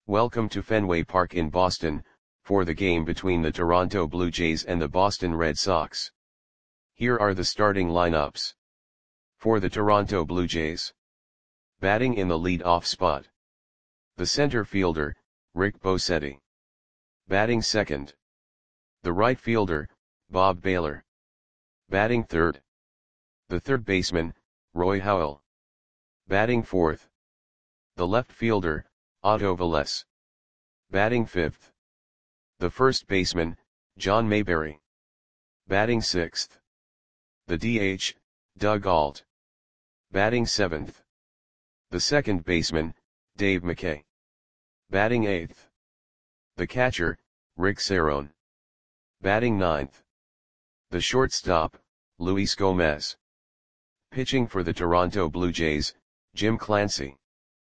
Welcome to Fenway Park in Boston, for the game between the Toronto Blue Jays and the Boston Red Sox. Here are the starting lineups. For the Toronto Blue Jays. Batting in the lead-off spot. The center fielder, Rick Bosetti. Batting second. The right fielder, Bob Baylor. Batting third. The third baseman, Roy Howell. Batting fourth. The left fielder, Otto Velez. Batting fifth. The first baseman, John Mayberry. Batting sixth. The DH, Doug Ault. Batting seventh. The second baseman, Dave McKay. Batting eighth. The catcher, Rick Cerone. Batting ninth. The shortstop, Luis Gomez. Pitching for the Toronto Blue Jays, Jim Clancy.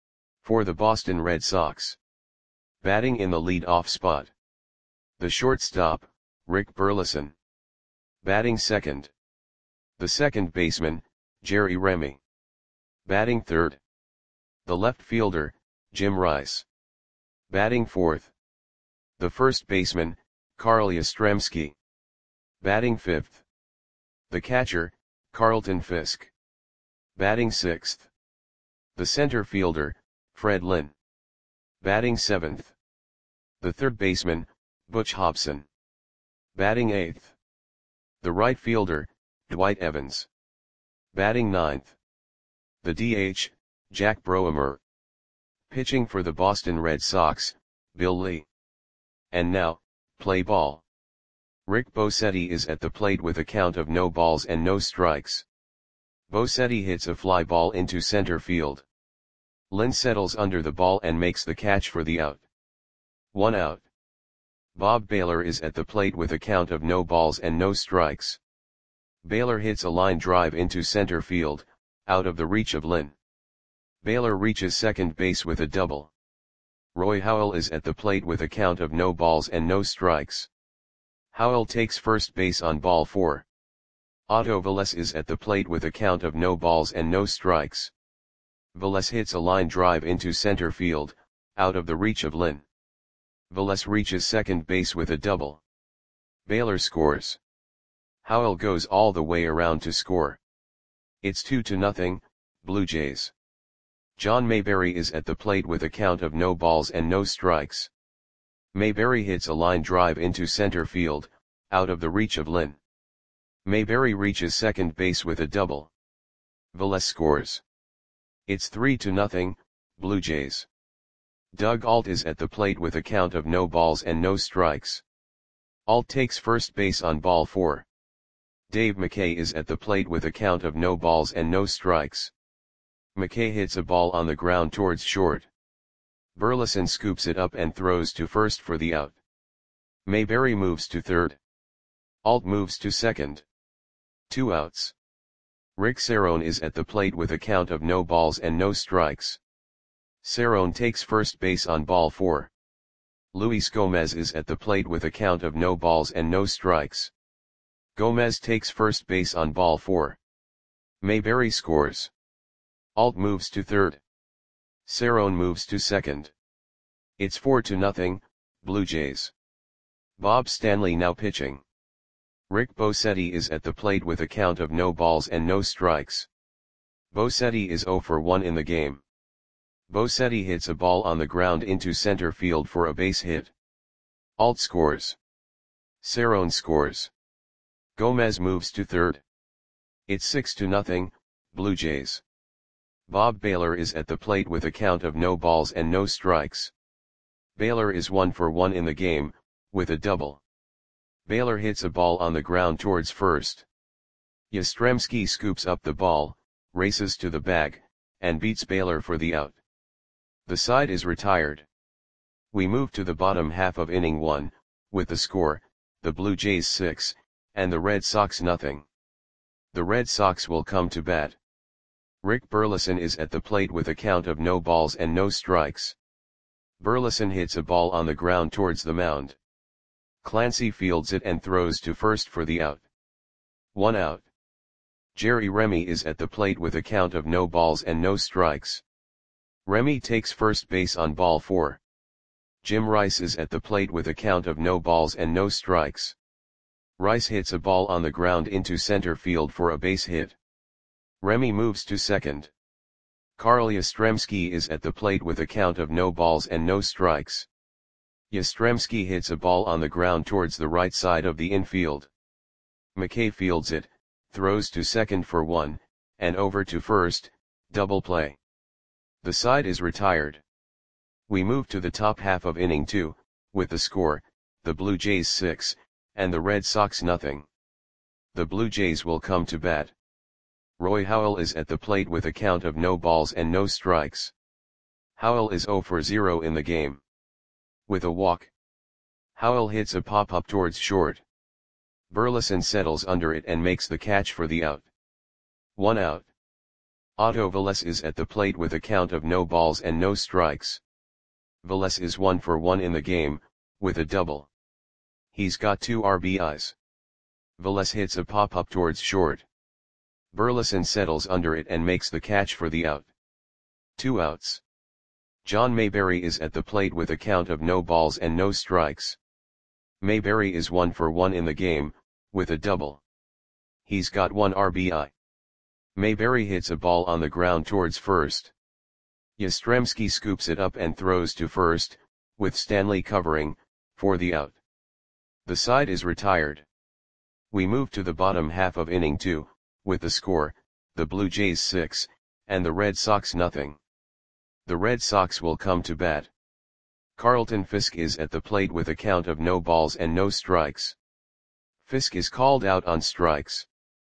For the Boston Red Sox. Batting in the lead-off spot. The shortstop, Rick Burleson. Batting second. The second baseman, Jerry Remy. Batting third. The left fielder, Jim Rice. Batting fourth. The first baseman, Carl Yastrzemski. Batting fifth. The catcher, Carlton Fisk. Batting sixth. The center fielder, Fred Lynn. Batting seventh. The third baseman, Butch Hobson. Batting eighth. The right fielder, Dwight Evans. Batting ninth. The DH, Jack Broemer. Pitching for the Boston Red Sox, Bill Lee. And now, play ball. Rick Bosetti is at the plate with a count of no balls and no strikes. Bosetti hits a fly ball into center field. Lynn settles under the ball and makes the catch for the out. 1 out. Bob Baylor is at the plate with a count of no balls and no strikes. Baylor hits a line drive into center field, out of the reach of Lynn. Baylor reaches second base with a double. Roy Howell is at the plate with a count of no balls and no strikes. Howell takes first base on ball 4. Otto Velez is at the plate with a count of no balls and no strikes. Velez hits a line drive into center field, out of the reach of Lynn. Velez reaches second base with a double. Baylor scores. Howell goes all the way around to score. It's 2-0, Blue Jays. John Mayberry is at the plate with a count of no balls and no strikes. Mayberry hits a line drive into center field, out of the reach of Lynn. Mayberry reaches second base with a double. Velez scores. It's 3-0, Blue Jays. Doug Ault is at the plate with a count of no balls and no strikes. Ault takes first base on ball 4. Dave McKay is at the plate with a count of no balls and no strikes. McKay hits a ball on the ground towards short. Burleson scoops it up and throws to first for the out. Mayberry moves to third. Ault moves to second. 2 outs. Rick Cerone is at the plate with a count of no balls and no strikes. Cerone takes first base on ball 4. Luis Gomez is at the plate with a count of no balls and no strikes. Gomez takes first base on ball 4. Mayberry scores. Ault moves to third. Cerone moves to second. It's 4-0, Blue Jays. Bob Stanley now pitching. Rick Bosetti is at the plate with a count of no balls and no strikes. Bosetti is 0 for 1 in the game. Bosetti hits a ball on the ground into center field for a base hit. Ault scores. Cerone scores. Gomez moves to third. It's 6-0, Blue Jays. Bob Baylor is at the plate with a count of no balls and no strikes. Baylor is 1 for 1 in the game, with a double. Baylor hits a ball on the ground towards first. Yastrzemski scoops up the ball, races to the bag, and beats Baylor for the out. The side is retired. We move to the bottom half of inning 1, with the score, the Blue Jays 6, and the Red Sox 0. The Red Sox will come to bat. Rick Burleson is at the plate with a count of no balls and no strikes. Burleson hits a ball on the ground towards the mound. Clancy fields it and throws to first for the out. 1 out. Jerry Remy is at the plate with a count of no balls and no strikes. Remy takes first base on ball 4. Jim Rice is at the plate with a count of no balls and no strikes. Rice hits a ball on the ground into center field for a base hit. Remy moves to second. Carl Yastrzemski is at the plate with a count of no balls and no strikes. Yastrzemski hits a ball on the ground towards the right side of the infield. McKay fields it, throws to second for one, and over to first, double play. The side is retired. We move to the top half of inning 2, with the score, the Blue Jays 6, and the Red Sox nothing. The Blue Jays will come to bat. Roy Howell is at the plate with a count of no balls and no strikes. Howell is 0 for 0 in the game. With a walk. Howell hits a pop-up towards short. Burleson settles under it and makes the catch for the out. 1 out. Otto Velez is at the plate with a count of no balls and no strikes. Velez is 1 for 1 in the game, with a double. He's got 2 RBIs. Velez hits a pop-up towards short. Burleson settles under it and makes the catch for the out. 2 outs. John Mayberry is at the plate with a count of no balls and no strikes. Mayberry is 1 for 1 in the game, with a double. He's got 1 RBI. Mayberry hits a ball on the ground towards first. Yastrzemski scoops it up and throws to first, with Stanley covering, for the out. The side is retired. We move to the bottom half of inning 2, with the score, the Blue Jays 6, and the Red Sox nothing. The Red Sox will come to bat. Carlton Fisk is at the plate with a count of no balls and no strikes. Fisk is called out on strikes.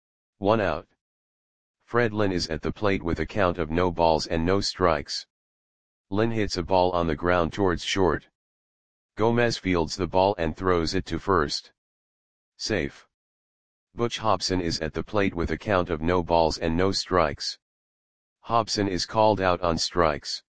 1 out. Fred Lynn is at the plate with a count of no balls and no strikes. Lynn hits a ball on the ground towards short. Gomez fields the ball and throws it to first. Safe. Butch Hobson is at the plate with a count of no balls and no strikes. Hobson is called out on strikes.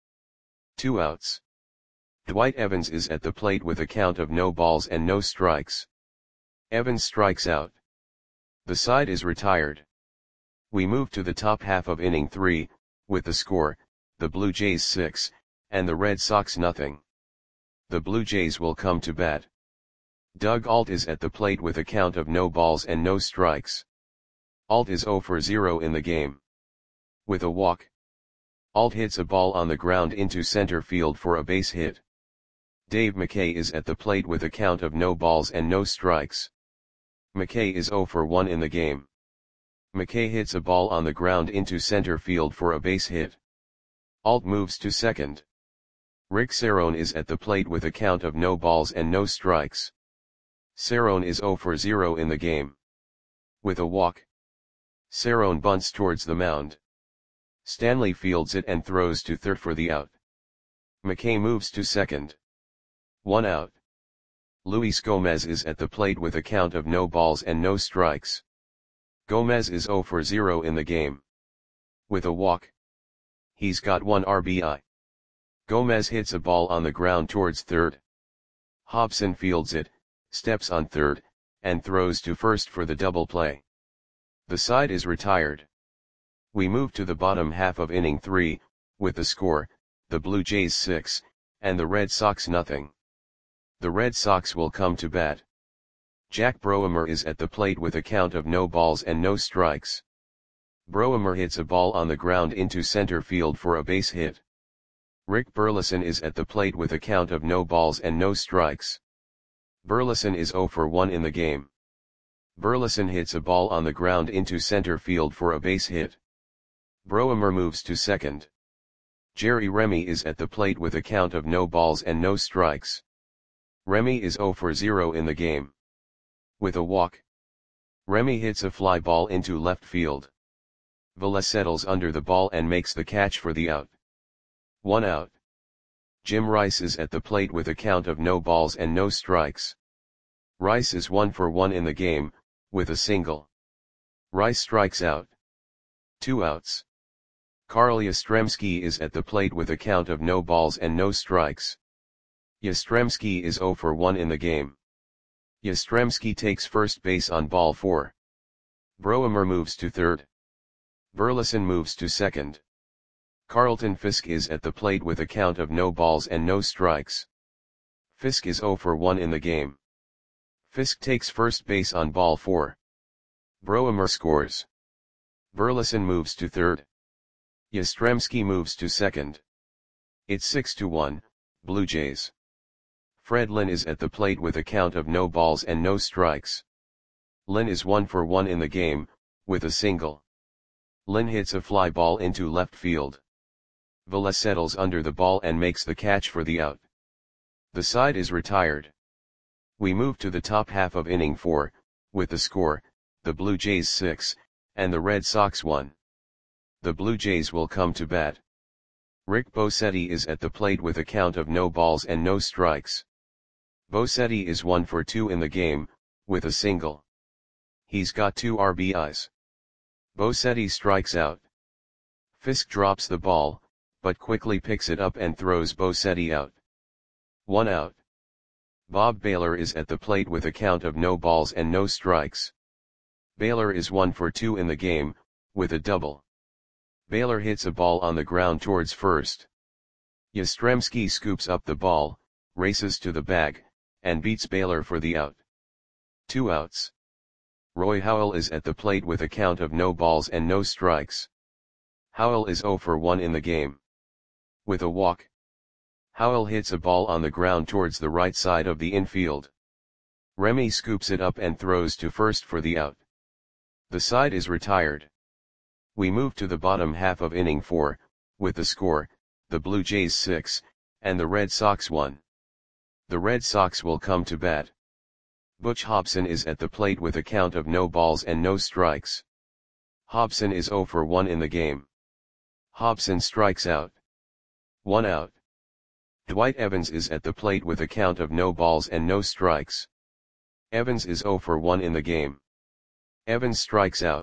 2 outs. Dwight Evans is at the plate with a count of no balls and no strikes. Evans strikes out. The side is retired. We move to the top half of inning 3, with the score, the Blue Jays 6, and the Red Sox nothing. The Blue Jays will come to bat. Doug Alt is at the plate with a count of no balls and no strikes. Alt is 0 for 0 in the game. With a walk. Alt hits a ball on the ground into center field for a base hit. Dave McKay is at the plate with a count of no balls and no strikes. McKay is 0 for 1 in the game. McKay hits a ball on the ground into center field for a base hit. Alt moves to second. Rick Cerrone is at the plate with a count of no balls and no strikes. Cerrone is 0 for 0 in the game. With a walk. Cerrone bunts towards the mound. Stanley fields it and throws to third for the out. McKay moves to second. 1 out. Luis Gomez is at the plate with a count of no balls and no strikes. Gomez is 0 for 0 in the game. With a walk. He's got 1 RBI. Gomez hits a ball on the ground towards third. Hobson fields it, steps on third, and throws to first for the double play. The side is retired. We move to the bottom half of inning 3, with the score, the Blue Jays 6, and the Red Sox nothing. The Red Sox will come to bat. Jack Broemer is at the plate with a count of no balls and no strikes. Broemer hits a ball on the ground into center field for a base hit. Rick Burleson is at the plate with a count of no balls and no strikes. Burleson is 0 for 1 in the game. Burleson hits a ball on the ground into center field for a base hit. Broemer moves to second. Jerry Remy is at the plate with a count of no balls and no strikes. Remy is 0 for 0 in the game. With a walk. Remy hits a fly ball into left field. Velez settles under the ball and makes the catch for the out. 1 out. Jim Rice is at the plate with a count of no balls and no strikes. Rice is 1 for 1 in the game, with a single. Rice strikes out. 2 outs. Carl Yastrzemski is at the plate with a count of no balls and no strikes. Yastrzemski is 0 for 1 in the game. Yastrzemski takes first base on ball 4. Broemer moves to third. Burleson moves to second. Carlton Fisk is at the plate with a count of no balls and no strikes. Fisk is 0 for 1 in the game. Fisk takes first base on ball 4. Broemer scores. Burleson moves to third. Yastrzemski moves to second. It's 6-1, Blue Jays. Fred Lynn is at the plate with a count of no balls and no strikes. Lynn is 1 for 1 in the game, with a single. Lynn hits a fly ball into left field. Velez settles under the ball and makes the catch for the out. The side is retired. We move to the top half of inning 4, with the score, the Blue Jays 6, and the Red Sox 1. The Blue Jays will come to bat. Rick Bosetti is at the plate with a count of no balls and no strikes. Bosetti is 1 for 2 in the game, with a single. He's got 2 RBIs. Bosetti strikes out. Fisk drops the ball, but quickly picks it up and throws Bosetti out. 1 out. Bob Baylor is at the plate with a count of no balls and no strikes. Baylor is 1 for 2 in the game, with a double. Baylor hits a ball on the ground towards first. Yastrzemski scoops up the ball, races to the bag, and beats Baylor for the out. 2 outs. Roy Howell is at the plate with a count of no balls and no strikes. Howell is 0 for 1 in the game. With a walk. Howell hits a ball on the ground towards the right side of the infield. Remy scoops it up and throws to first for the out. The side is retired. We move to the bottom half of inning 4, with the score, the Blue Jays 6, and the Red Sox 1. The Red Sox will come to bat. Butch Hobson is at the plate with a count of no balls and no strikes. Hobson is 0 for 1 in the game. Hobson strikes out. 1 out. Dwight Evans is at the plate with a count of no balls and no strikes. Evans is 0 for 1 in the game. Evans strikes out.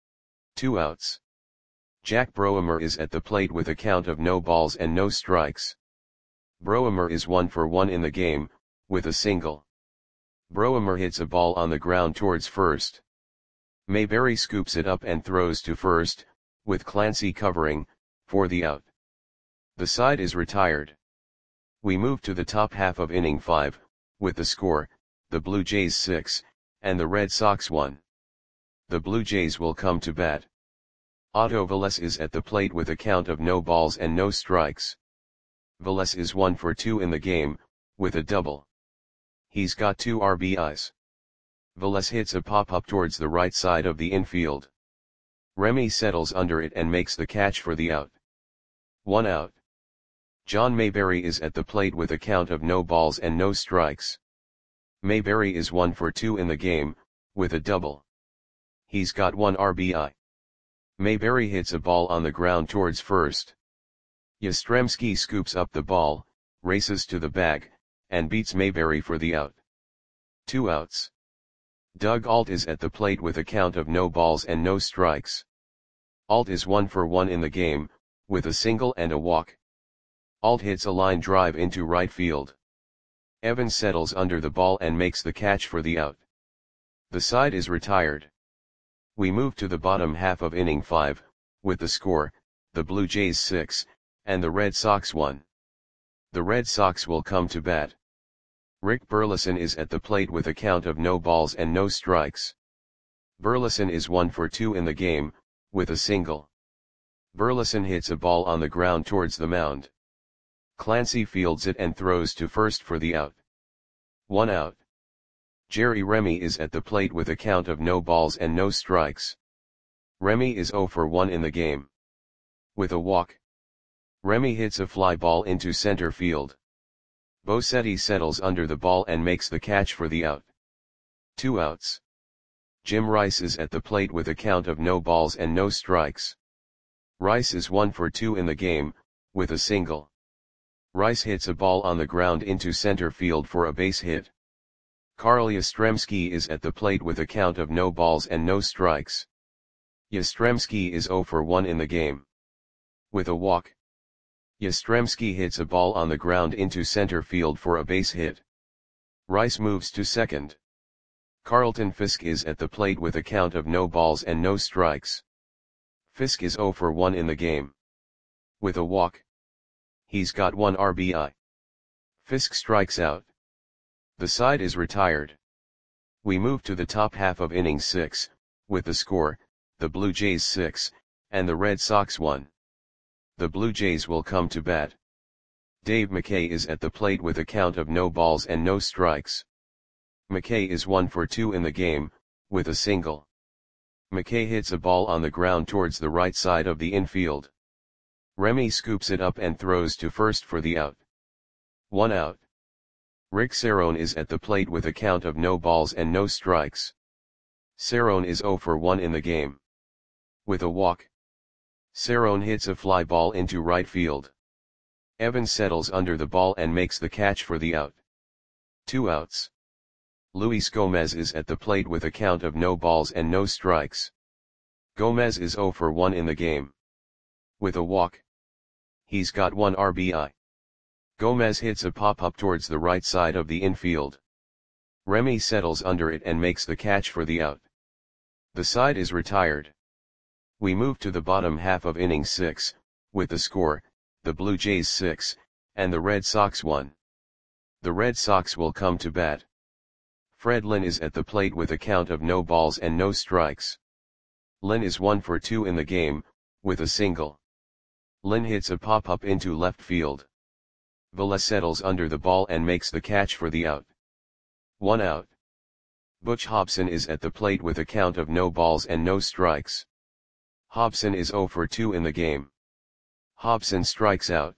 2 outs. Jack Broemer is at the plate with a count of no balls and no strikes. Broemer is 1 for 1 in the game, with a single. Broemer hits a ball on the ground towards first. Mayberry scoops it up and throws to first, with Clancy covering, for the out. The side is retired. We move to the top half of inning 5, with the score, the Blue Jays 6, and the Red Sox 1. The Blue Jays will come to bat. Otto Velez is at the plate with a count of no balls and no strikes. Velez is 1 for 2 in the game, with a double. He's got 2 RBIs. Velez hits a pop-up towards the right side of the infield. Remy settles under it and makes the catch for the out. 1 out. John Mayberry is at the plate with a count of no balls and no strikes. Mayberry is 1 for 2 in the game, with a double. He's got 1 RBI. Mayberry hits a ball on the ground towards first. Yastrzemski scoops up the ball, races to the bag, and beats Mayberry for the out. 2 outs. Doug Ault is at the plate with a count of no balls and no strikes. Ault is 1 for 1 in the game, with a single and a walk. Ault hits a line drive into right field. Evans settles under the ball and makes the catch for the out. The side is retired. We move to the bottom half of inning 5, with the score, the Blue Jays 6, and the Red Sox 1. The Red Sox will come to bat. Rick Burleson is at the plate with a count of no balls and no strikes. Burleson is 1 for 2 in the game, with a single. Burleson hits a ball on the ground towards the mound. Clancy fields it and throws to first for the out. 1 out. Jerry Remy is at the plate with a count of no balls and no strikes. Remy is 0 for 1 in the game. With a walk. Remy hits a fly ball into center field. Bosetti settles under the ball and makes the catch for the out. 2 outs. Jim Rice is at the plate with a count of no balls and no strikes. Rice is 1 for 2 in the game, with a single. Rice hits a ball on the ground into center field for a base hit. Carl Yastrzemski is at the plate with a count of no balls and no strikes. Yastrzemski is 0 for 1 in the game. With a walk. Yastrzemski hits a ball on the ground into center field for a base hit. Rice moves to second. Carlton Fisk is at the plate with a count of no balls and no strikes. Fisk is 0 for 1 in the game. With a walk. He's got 1 RBI. Fisk strikes out. The side is retired. We move to the top half of inning 6, with the score, the Blue Jays 6, and the Red Sox 1. The Blue Jays will come to bat. Dave McKay is at the plate with a count of no balls and no strikes. McKay is 1 for 2 in the game, with a single. McKay hits a ball on the ground towards the right side of the infield. Remy scoops it up and throws to first for the out. 1 out. Rick Cerrone is at the plate with a count of no balls and no strikes. Cerrone is 0 for 1 in the game. With a walk. Cerrone hits a fly ball into right field. Evans settles under the ball and makes the catch for the out. 2 outs. Luis Gomez is at the plate with a count of no balls and no strikes. Gomez is 0 for 1 in the game. With a walk. He's got 1 RBI. Gomez hits a pop-up towards the right side of the infield. Remy settles under it and makes the catch for the out. The side is retired. We move to the bottom half of inning 6, with the score, the Blue Jays 6, and the Red Sox 1. The Red Sox will come to bat. Fred Lynn is at the plate with a count of no balls and no strikes. Lynn is 1 for 2 in the game, with a single. Lynn hits a pop-up into left field. Velez settles under the ball and makes the catch for the out. 1 out. Butch Hobson is at the plate with a count of no balls and no strikes. Hobson is 0 for 2 in the game. Hobson strikes out.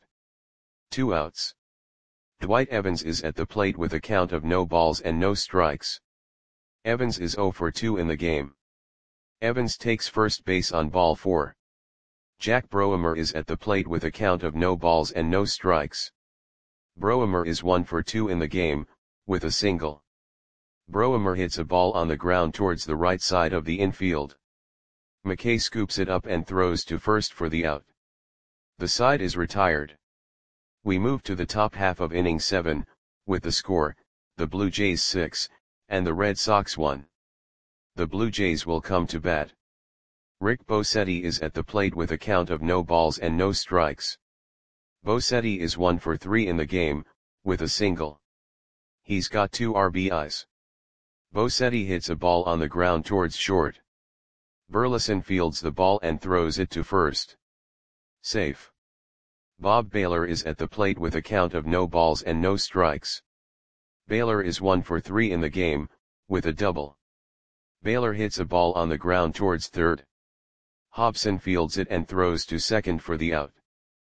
2 outs. Dwight Evans is at the plate with a count of no balls and no strikes. Evans is 0 for 2 in the game. Evans takes first base on ball 4. Jack Broemer is at the plate with a count of no balls and no strikes. Broemer is 1 for 2 in the game, with a single. Broemer hits a ball on the ground towards the right side of the infield. McKay scoops it up and throws to first for the out. The side is retired. We move to the top half of inning 7, with the score, the Blue Jays 6, and the Red Sox 1. The Blue Jays will come to bat. Rick Bosetti is at the plate with a count of no balls and no strikes. Bosetti is 1 for 3 in the game, with a single. He's got 2 RBIs. Bosetti hits a ball on the ground towards short. Burleson fields the ball and throws it to first. Safe. Bob Baylor is at the plate with a count of no balls and no strikes. Baylor is 1 for 3 in the game, with a double. Baylor hits a ball on the ground towards third. Hobson fields it and throws to second for the out.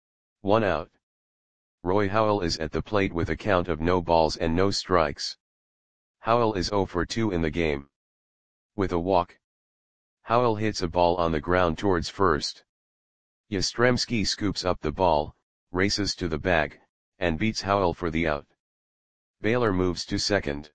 1 out. Roy Howell is at the plate with a count of no balls and no strikes. Howell is 0 for 2 in the game. With a walk. Howell hits a ball on the ground towards first. Yastrzemski scoops up the ball, races to the bag, and beats Howell for the out. Baylor moves to second.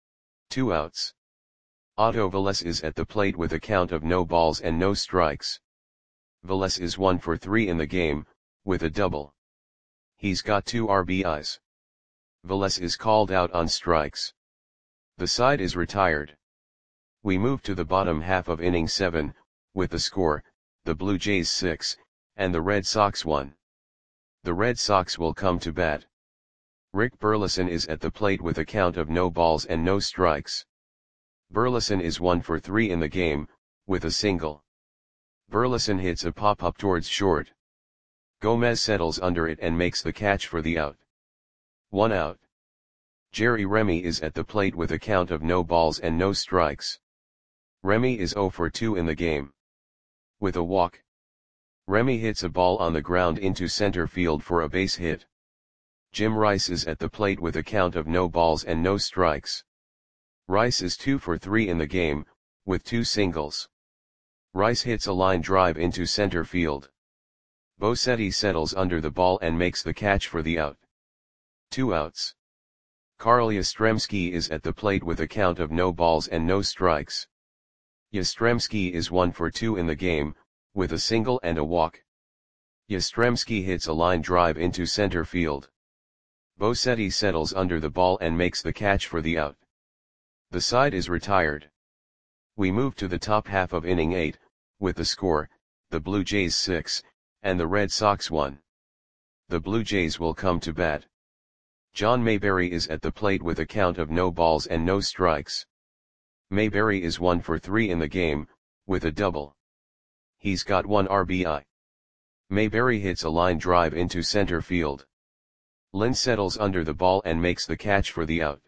2 outs. Otto Velez is at the plate with a count of no balls and no strikes. Velez is 1 for 3 in the game, with a double. He's got 2 RBIs. Velez is called out on strikes. The side is retired. We move to the bottom half of inning 7, with the score, the Blue Jays 6, and the Red Sox 1. The Red Sox will come to bat. Rick Burleson is at the plate with a count of no balls and no strikes. Burleson is 1 for 3 in the game, with a single. Burleson hits a pop-up towards short. Gomez settles under it and makes the catch for the out. 1 out. Jerry Remy is at the plate with a count of no balls and no strikes. Remy is 0 for 2 in the game. With a walk. Remy hits a ball on the ground into center field for a base hit. Jim Rice is at the plate with a count of no balls and no strikes. Rice is 2 for 3 in the game, with 2 singles. Rice hits a line drive into center field. Bosetti settles under the ball and makes the catch for the out. 2 outs. Carl Yastrzemski is at the plate with a count of no balls and no strikes. Yastrzemski is 1 for 2 in the game, with a single and a walk. Yastrzemski hits a line drive into center field. Bosetti settles under the ball and makes the catch for the out. The side is retired. We move to the top half of inning 8, with the score, the Blue Jays 6, and the Red Sox 1. The Blue Jays will come to bat. John Mayberry is at the plate with a count of no balls and no strikes. Mayberry is 1 for 3 in the game, with a double. He's got 1 RBI. Mayberry hits a line drive into center field. Lynn settles under the ball and makes the catch for the out.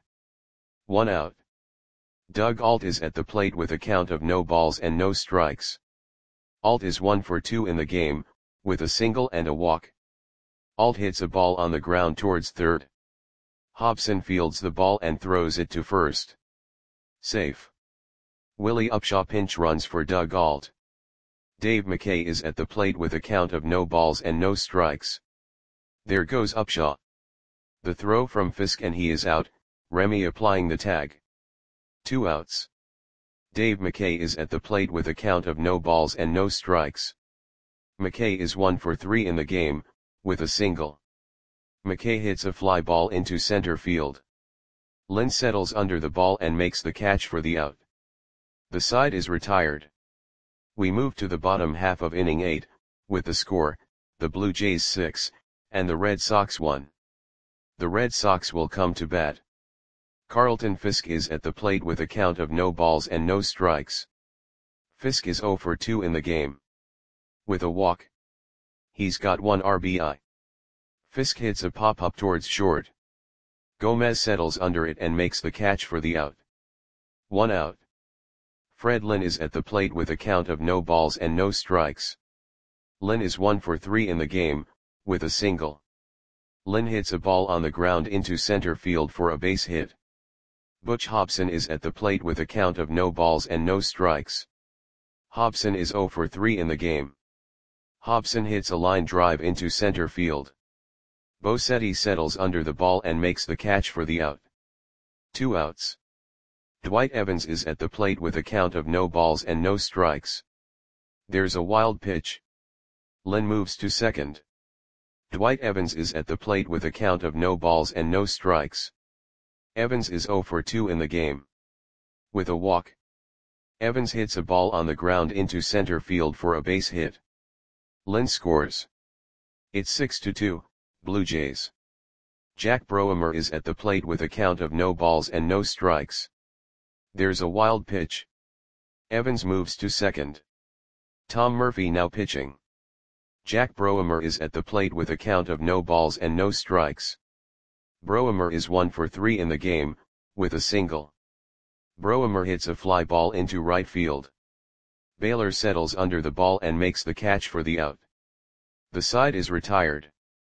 1 out. Doug Ault is at the plate with a count of no balls and no strikes. Ault is 1 for 2 in the game, with a single and a walk. Ault hits a ball on the ground towards third. Hobson fields the ball and throws it to first. Safe. Willie Upshaw pinch runs for Doug Ault. Dave McKay is at the plate with a count of no balls and no strikes. There goes Upshaw. The throw from Fisk and he is out, Remy applying the tag. 2 outs. Dave McKay is at the plate with a count of no balls and no strikes. McKay is 1 for 3 in the game, with a single. McKay hits a fly ball into center field. Lynn settles under the ball and makes the catch for the out. The side is retired. We move to the bottom half of inning 8, with the score, the Blue Jays 6, and the Red Sox 1. The Red Sox will come to bat. Carlton Fisk is at the plate with a count of no balls and no strikes. Fisk is 0 for 2 in the game. With a walk. He's got 1 RBI. Fisk hits a pop-up towards short. Gomez settles under it and makes the catch for the out. 1 out. Fred Lynn is at the plate with a count of no balls and no strikes. Lynn is 1 for 3 in the game, with a single. Lynn hits a ball on the ground into center field for a base hit. Butch Hobson is at the plate with a count of no balls and no strikes. Hobson is 0 for 3 in the game. Hobson hits a line drive into center field. Bosetti settles under the ball and makes the catch for the out. 2 outs. Dwight Evans is at the plate with a count of no balls and no strikes. There's a wild pitch. Lynn moves to second. Dwight Evans is at the plate with a count of no balls and no strikes. Evans is 0 for 2 in the game. With a walk. Evans hits a ball on the ground into center field for a base hit. Lynn scores. It's 6-2, Blue Jays. Jack Broemer is at the plate with a count of no balls and no strikes. There's a wild pitch. Evans moves to second. Tom Murphy now pitching. Jack Broemer is at the plate with a count of no balls and no strikes. Broemer is 1 for 3 in the game, with a single. Broemer hits a fly ball into right field. Baylor settles under the ball and makes the catch for the out. The side is retired.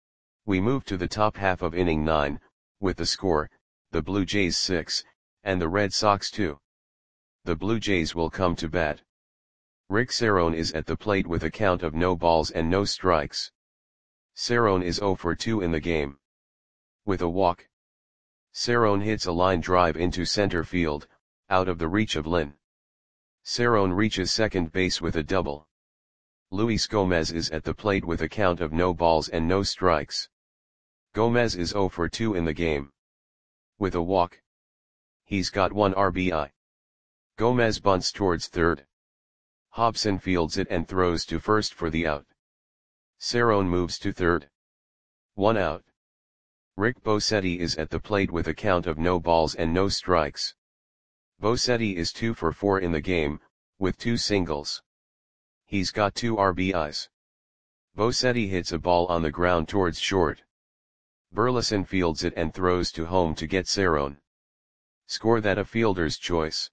We move to the top half of inning 9, with the score, the Blue Jays 6, and the Red Sox 2. The Blue Jays will come to bat. Rick Cerrone is at the plate with a count of no balls and no strikes. Cerrone is 0 for 2 in the game. With a walk. Cerrone hits a line drive into center field, out of the reach of Lynn. Cerrone reaches second base with a double. Luis Gomez is at the plate with a count of no balls and no strikes. Gomez is 0 for 2 in the game. With a walk. He's got 1 RBI. Gomez bunts towards third. Hobson fields it and throws to first for the out. Cerrone moves to third. 1 out. Rick Bosetti is at the plate with a count of no balls and no strikes. Bosetti is 2 for 4 in the game, with 2 singles. He's got 2 RBIs. Bosetti hits a ball on the ground towards short. Burleson fields it and throws to home to get Cerrone. Score that a fielder's choice.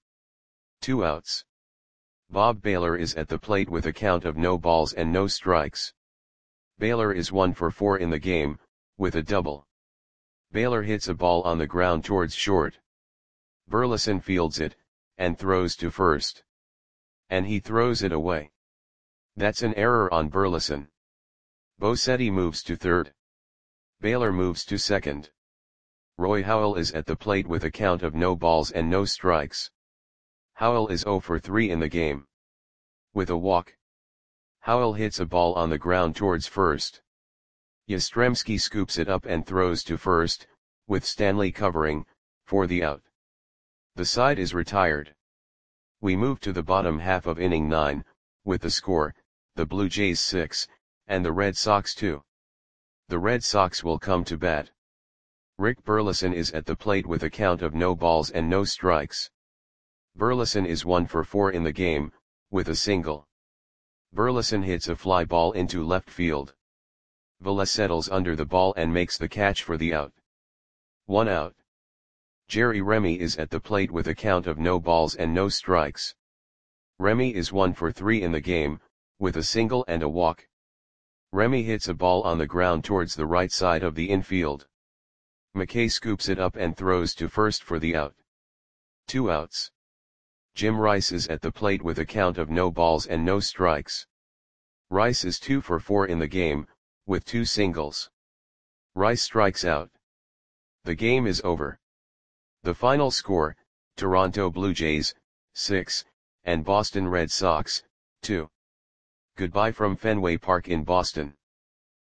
2 outs. Bob Baylor is at the plate with a count of no balls and no strikes. Baylor is 1 for 4 in the game, with a double. Baylor hits a ball on the ground towards short. Burleson fields it, and throws to first. And he throws it away. That's an error on Burleson. Bosetti moves to third. Baylor moves to second. Roy Howell is at the plate with a count of no balls and no strikes. Howell is 0 for 3 in the game. With a walk. Howell hits a ball on the ground towards first. Yastrzemski scoops it up and throws to first, with Stanley covering, for the out. The side is retired. We move to the bottom half of inning 9, with the score, the Blue Jays 6, and the Red Sox 2. The Red Sox will come to bat. Rick Burleson is at the plate with a count of no balls and no strikes. Burleson is 1 for 4 in the game, with a single. Burleson hits a fly ball into left field. Velez settles under the ball and makes the catch for the out. 1 out. Jerry Remy is at the plate with a count of no balls and no strikes. Remy is 1 for 3 in the game, with a single and a walk. Remy hits a ball on the ground towards the right side of the infield. McKay scoops it up and throws to first for the out. 2 outs. Jim Rice is at the plate with a count of no balls and no strikes. Rice is 2 for 4 in the game, with 2 singles. Rice strikes out. The game is over. The final score, Toronto Blue Jays, 6, and Boston Red Sox, 2. Goodbye from Fenway Park in Boston.